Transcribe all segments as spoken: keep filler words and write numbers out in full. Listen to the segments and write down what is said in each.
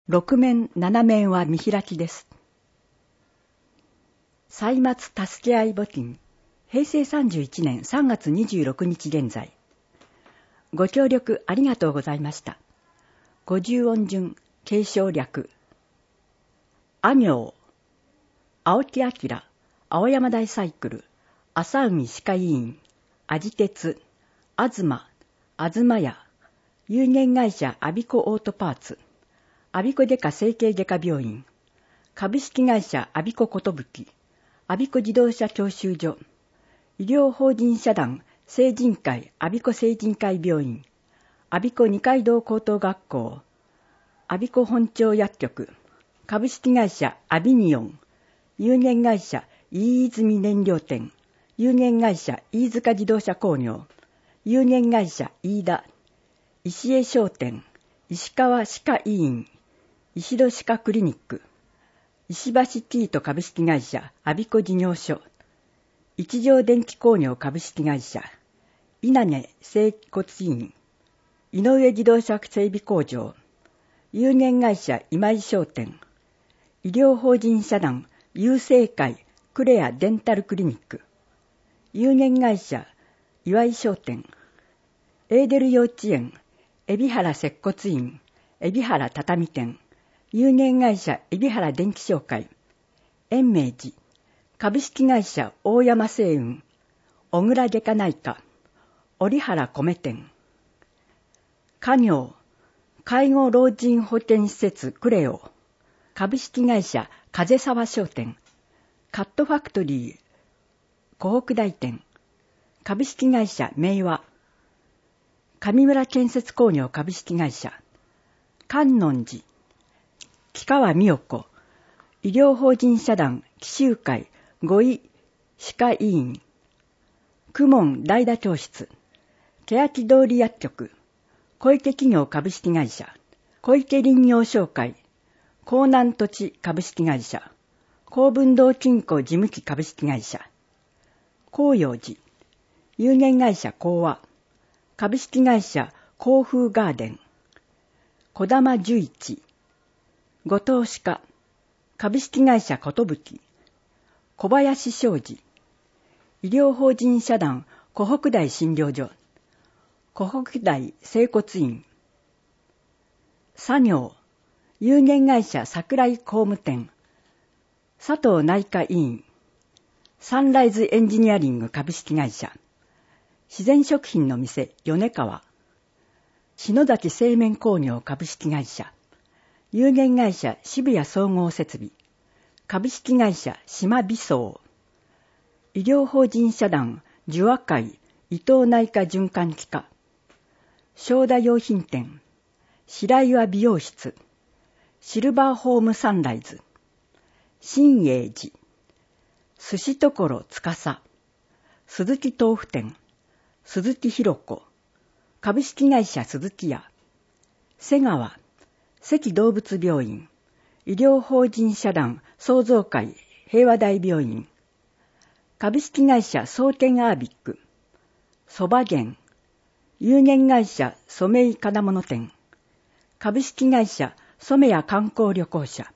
六面七面は見開きです。歳末助け合い募金、へいせいさんじゅういちねんさんがつにじゅうろくにち現在。ご協力ありがとうございました。五十音順継承略。あ行、青木明、青山大サイクル、浅海歯科医院、味鉄、東、東屋、有限会社アビコオートパーツ、アビコ外科整形外科病院、株式会社アビコことぶき、アビコ自動車教習所、医療法人社団成人会アビコ成人会病院、アビコ二階堂高等学校、アビコ本町薬局、株式会社アビニオン、有限会社飯泉燃料店、有限会社飯塚自動車工業、有限会社飯田、石江商店、石川歯科医院、石戸歯科クリニック、石橋ティート株式会社アビコ事業所、一条電機工業株式会社、稲毛整骨院、井上自動車整備工場、有限会社今井商店、医療法人社団郵政会クレアデンタルクリニック、有限会社岩井商店、エーデル幼稚園、海老原接骨院、海老原畳店、有限会社海老原電気商会、延明寺、株式会社大山製雲、小倉外科内科、折原米店、家業、介護老人保健施設クレオ、株式会社風沢商店、カットファクトリー、湖北大店、株式会社明和、上村建設工業株式会社、観音寺、木川美代子、医療法人社団紀州会五位歯科医院、公文代打教室、欅通り薬局、小池企業株式会社、小池林業商会、江南土地株式会社、高文堂金庫事務機株式会社、紅葉寺、有限会社講和、株式会社甲風ガーデン、小玉十一、後藤歯科、株式会社ことぶき、小林商事、医療法人社団湖北大診療所、湖北大整骨院、作業、有限会社桜井工務店、佐藤内科医院、サンライズエンジニアリング株式会社、自然食品の店米川、篠崎製麺工業株式会社、有限会社渋谷総合設備、株式会社島美荘、医療法人社団樹和会伊藤内科循環器科、正田用品店、白岩美容室、シルバーホームサンライズ、新栄寺、寿司所司、鈴木豆腐店、鈴木ひろ子、株式会社鈴木屋、瀬川、関動物病院、医療法人社団創造会平和大病院、株式会社総研アービック、そば源、有限会社染井金物店、株式会社染谷観光旅行者、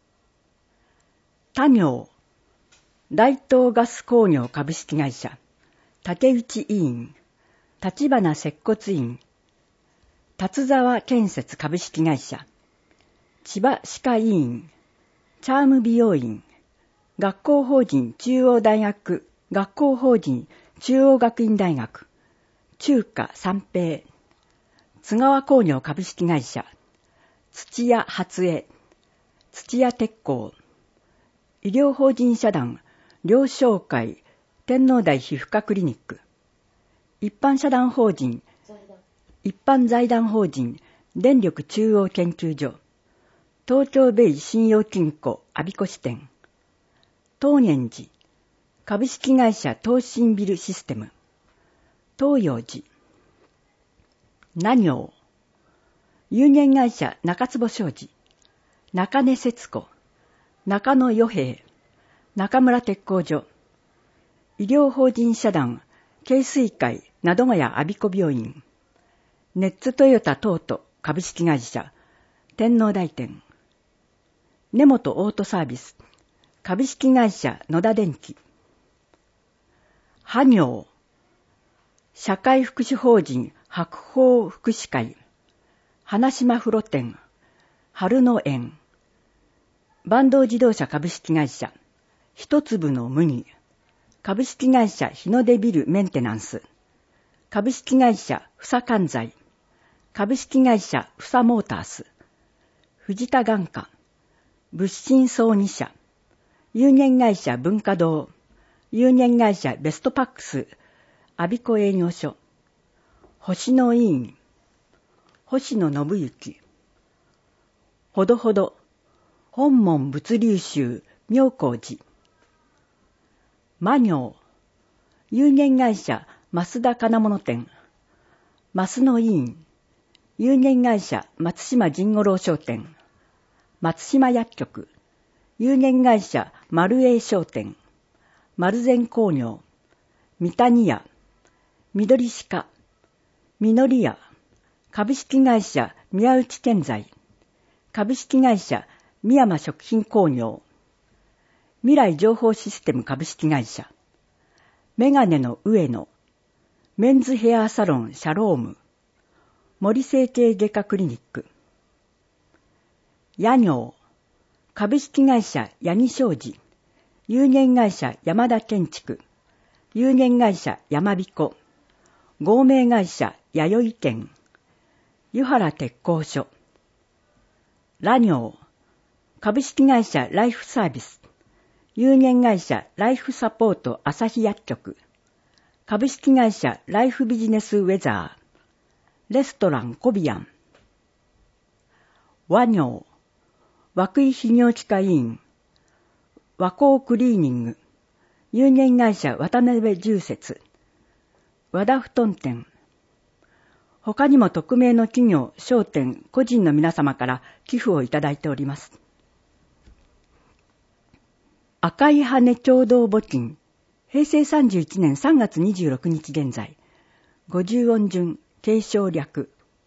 他行、大東ガス工業株式会社、竹内医院、立花接骨院、達沢建設株式会社、千葉歯科医院、チャーム美容院、学校法人中央大学、学校法人中央学院大学、中華三平、津川工業株式会社、土屋初江、土屋鉄工、医療法人社団、両商会、天皇台皮膚科クリニック、一般社団法人、一般財団法人、電力中央研究所、東京ベイ信用金庫我孫子支店、東源寺、株式会社東進ビルシステム、東洋寺、名行、有限会社中坪商事、中根節子、中野与平、中村鉄工所、医療法人社団京水会灘ヶ谷我孫子病院、ネッツトヨタ東都株式会社天皇大店、 根本オートサービス、株式会社野田電機。は行、社会福祉法人白鳳福祉会、花島風呂店、春の園、坂東自動車株式会社、一粒の麦、株式会社日の出ビルメンテナンス、株式会社ふさ関材、株式会社ふさモータース、藤田眼科、物心葬に社、有限会社文化堂、有限会社ベストパックス、阿鼻子営業所、星野委員、星野信之、ほどほど、本門物流集妙光寺、魔行、有限会社増田金物店、増野委員、有限会社松島神五郎商店、松島薬局、有限会社丸栄商店、丸善工業、三谷屋、緑鹿、みのり屋、株式会社宮内建材、株式会社三山食品工業、未来情報システム株式会社、メガネの上野、メンズヘアサロンシャローム、森整形外科クリニック、八行、株式会社八木商事、有限会社山田建築、有限会社山彦、合名会社弥生県、湯原鉄工所、ラ行、株式会社ライフサービス、有限会社ライフサポート朝日薬局、株式会社ライフビジネスウェザー、レストランコビアン、和行、和久井泌尿器科医院、和光クリーニング、有限会社渡辺住設、和田布団店、他にも匿名の企業、商店、個人の皆様から寄付をいただいております。赤い羽共同募金、平成さんじゅういちねんさんがつにじゅうろくにち現在、ごじゅう音順、継承略。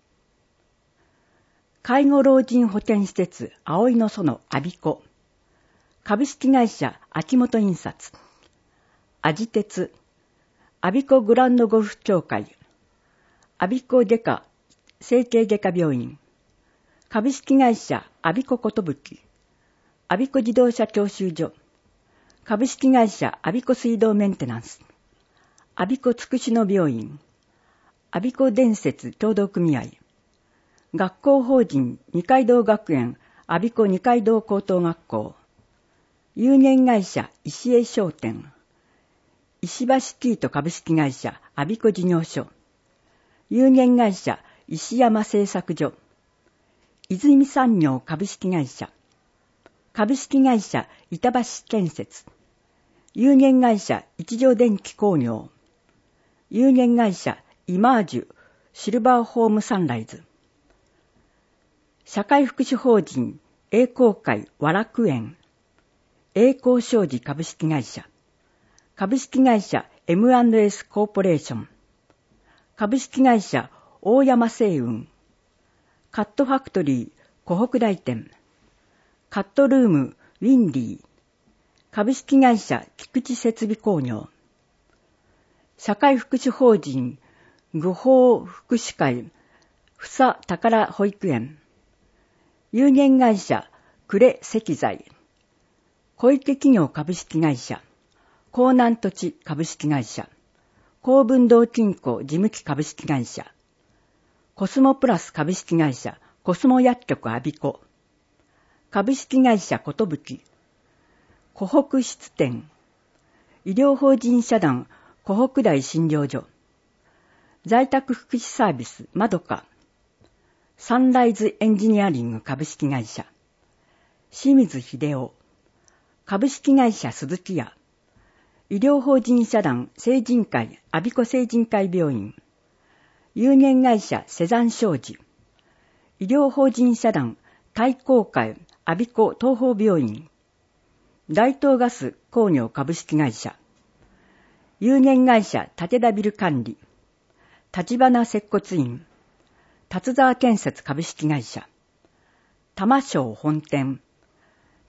介護老人保健施設、葵の園、阿鼻子。株式会社、秋元印刷。味鉄。阿鼻子グランドゴルフ協会。阿鼻子外科、整形外科病院。株式会社、阿鼻子ことぶき。阿鼻子自動車教習所。株式会社、阿鼻子水道メンテナンス。阿鼻子つくしの病院。阿鼻子伝説協同組合。学校法人二階堂学園阿鼻子二階堂高等学校。有限会社石江商店。石橋キート株式会社阿鼻子事業所。有限会社石山製作所。泉産業株式会社。株式会社板橋建設。有限会社一条電機工業。有限会社イマージュシルバーホームサンライズ。社会福祉法人栄光会和楽園。栄光商事株式会社。株式会社 エムアンドエス コーポレーション。株式会社大山製雲。カットファクトリー湖北大店。カットルームウィンディー。株式会社菊池設備工業。社会福祉法人愚法福祉会ふさ宝保育園。有限会社呉石材。小池企業株式会社。江南土地株式会社。高文堂金庫事務機株式会社。コスモプラス株式会社。コスモ薬局阿鼻子。株式会社ことぶき。湖北質店。医療法人社団湖北大診療所。在宅福祉サービスまどか。サンライズエンジニアリング株式会社。清水秀夫。株式会社鈴木屋。医療法人社団成人会阿鼻子成人会病院。有限会社セザン商事。医療法人社団太閤会阿鼻子東邦病院。大東ガス工業株式会社。有限会社武田ビル管理。立花接骨院。達沢建設株式会社。玉省本店。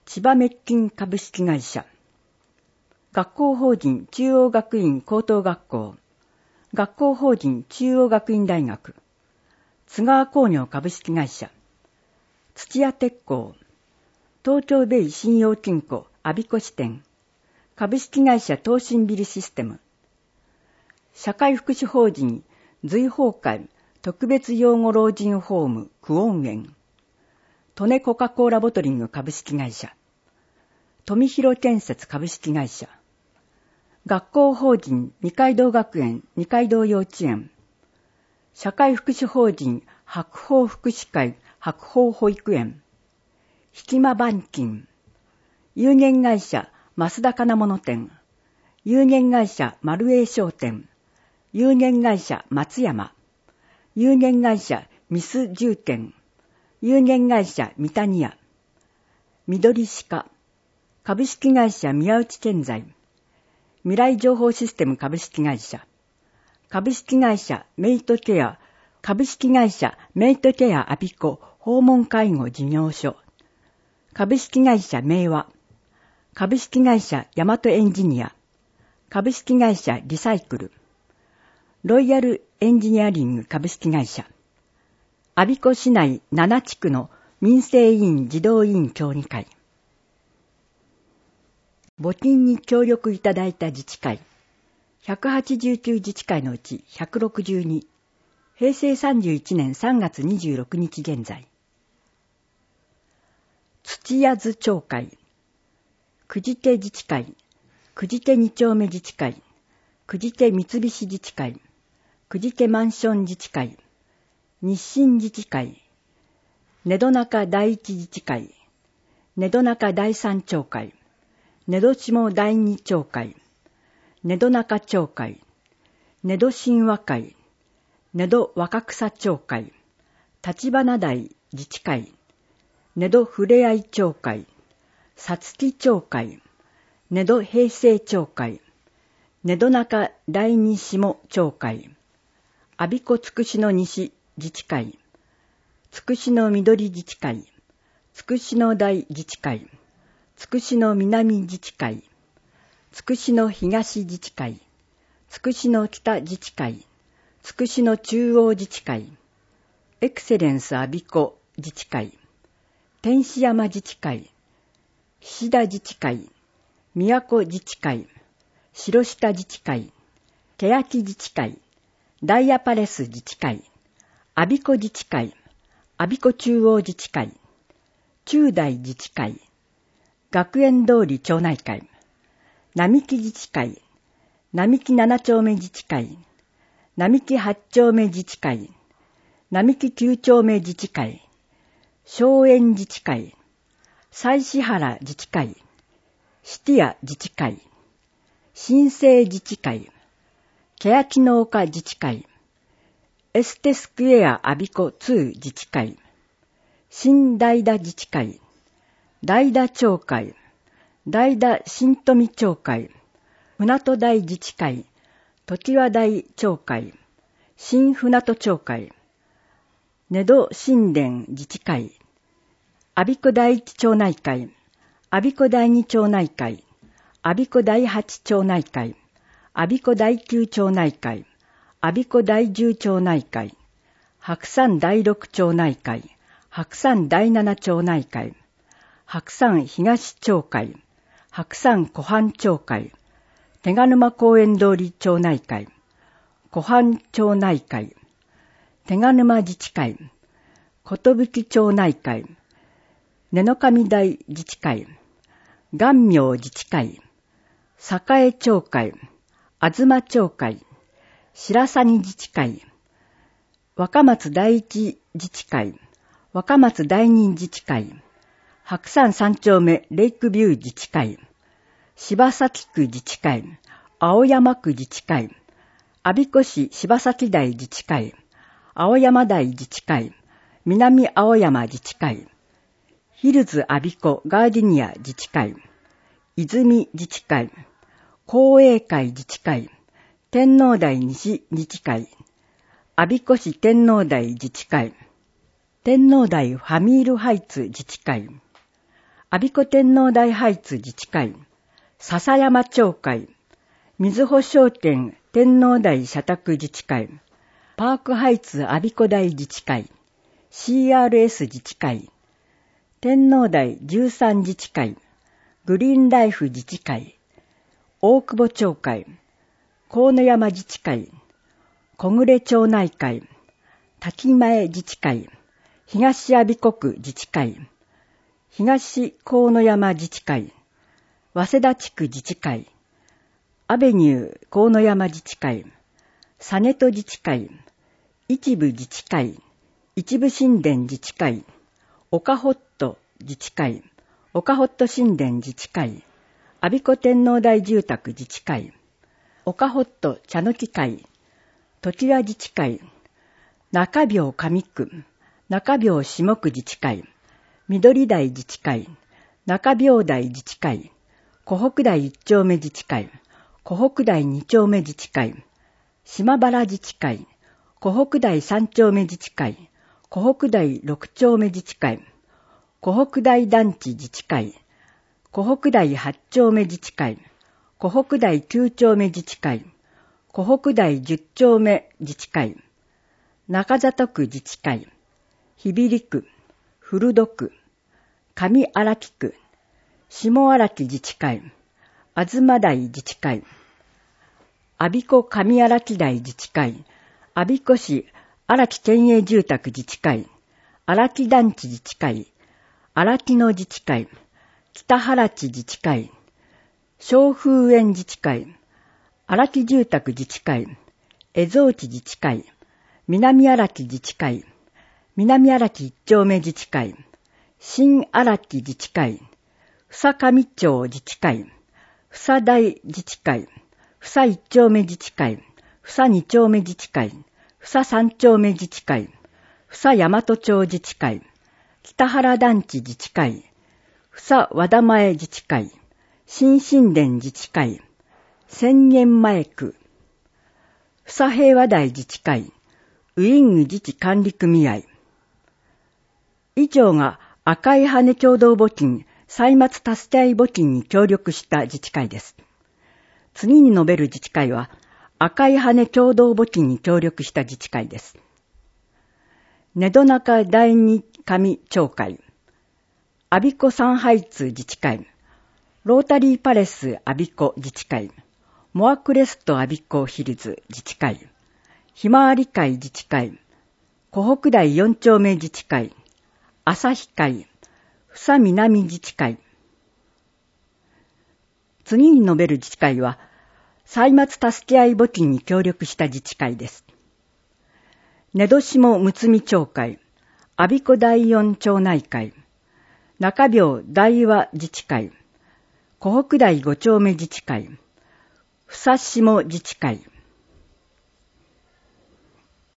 千葉メッキン株式会社、学校法人中央学院高等学校、学校法人中央学院大学、津川工業株式会社、土屋鉄工、東京ベイ信用金庫我孫子支店、株式会社東進ビルシステム、社会福祉法人随芳会特別養護老人ホームクオン園、利根コカ・コーラボトリング株式会社、富広建設株式会社、学校法人二階堂学園二階堂幼稚園、社会福祉法人白鳳福祉会白鳳保育園、引間板金、有限会社増田金物店、有限会社丸栄商店、有限会社松山、有限会社ミス住建、有限会社三谷屋、緑鹿、株式会社宮内建材、未来情報システム株式会社、株式会社メイトケア、株式会社メイトケアアピコ訪問介護事業所、株式会社明和、株式会社大和エンジニア、株式会社リサイクル、ロイヤルエンジニアリング株式会社、我孫子市内なな地区の民生委員児童委員協議会、募金に協力いただいた自治会、ひゃくはちじゅうきゅう自治会のうちひゃくろくじゅうに、平成さんじゅういちねんさんがつにじゅうろくにち現在。土谷津町会、久慈手自治会、久慈手二丁目自治会、久慈手三菱自治会、久慈手マンション自治会、日清自治会、根戸中第一自治会、根戸中第三町会、根戸下第二町会、根戸中町会、根戸神和会、根戸若草町会、立花台自治会、根戸ふれあい町会、さつき町会、根戸平成町会、根戸中第二下町会、我孫子つくしの西自治会、つくしの緑自治会、つくしの大自治会、つくしの南自治会、つくしの東自治会、つくしの北自治会、つくしの中央自治会、エクセレンス我孫子自治会、天使山自治会、菱田自治会、宮古自治会、白下自治会、欅自治会、ダイヤパレス自治会、我孫子自治会、我孫子中央自治会、中大自治会、学園通り町内会、並木自治会、並木七丁目自治会、並木八丁目自治会、並木九丁目自治会、松園自治会、西市原自治会、シティア自治会、新生自治会、欅の丘自治会、エステスクエア我孫子に自治会、新代田自治会、代田町会、代田新富町会、船戸台自治会、常盤台町会、新船戸町会、根戸新田自治会、我孫子第一町内会、我孫子第二町内会、我孫子第八町内会、我孫子第九町内会、我孫子第十町内会、白山第六町内会、白山第七町内会、白山東町会、白山湖畔町会、手賀沼公園通り町内会、湖畔町内会、手賀沼自治会、寿町内会、根の上台自治会、元明自治会、栄町会、東町会、白鷺自治会、若松第一自治会、若松第二自治会、白山三丁目レイクビュー自治会、柴崎区自治会、青山区自治会、我孫子市柴崎台自治会、青山台自治会、南青山自治会、ヒルズ我孫子ガーディニア自治会、泉自治会、公営会自治会、天皇台西自治会、我孫子市天皇台自治会、天皇台ファミールハイツ自治会、 我孫子天皇大ハイツ自治会、笹山町会、瑞穂商店天皇大社宅自治会、パークハイツ我孫子大自治会、シーアールエス 自治会、天皇大じゅうさん自治会、グリーンライフ自治会、大久保町会、河野山自治会、小暮町内会、滝前自治会、東我孫子区自治会、東河野山自治会、早稲田地区自治会、アベニュー河野山自治会、実戸自治会、一部自治会、一部神殿自治会、岡ホット自治会、岡ホット神殿自治会、我孫子天皇大住宅自治会、岡ホット茶の木会、時良自治会、中病上区、中病下区自治会、緑台自治会、中病台自治会、湖北台一丁目自治会、湖北台二丁目自治会、島原自治会、湖北台三丁目自治会、湖北台六丁目自治会、湖北台団地自治会、湖北台八丁目自治会、湖北台九丁目自治会、湖北台十丁目自治会、中里区自治会、日比里区、古戸区、上荒木区、下荒木自治会、東台自治会、我孫子上荒木台自治会、我孫子市荒木県営住宅自治会、荒木団地自治会、荒木野自治会、北原地自治会、小風園自治会、荒木住宅自治会、蝦夷地自治会、南荒木自治会、南荒木一丁目自治会、新荒木自治会、房上町自治会、房大自治会、房一丁目自治会、房二丁目自治会、房三丁目自治会、房大和町自治会、北原団地自治会、房和田前自治会、新神殿自治会、千円前区、房平和台自治会、ウィング自治管理組合。以上が赤い羽共同募金、歳末助け合い募金に協力した自治会です。次に述べる自治会は、赤い羽共同募金に協力した自治会です。根戸中第二上町会、我孫子サンハイツ自治会、ロータリーパレス我孫子自治会、モアクレスト我孫子ヒルズ自治会、ひまわり会自治会、湖北台四丁目自治会、朝日会、房南自治会。次に述べる自治会は、歳末助け合い募金に協力した自治会です。根戸下むつみ町会、我孫子第四町内会、中病大和自治会、湖北台五丁目自治会、房下自治会、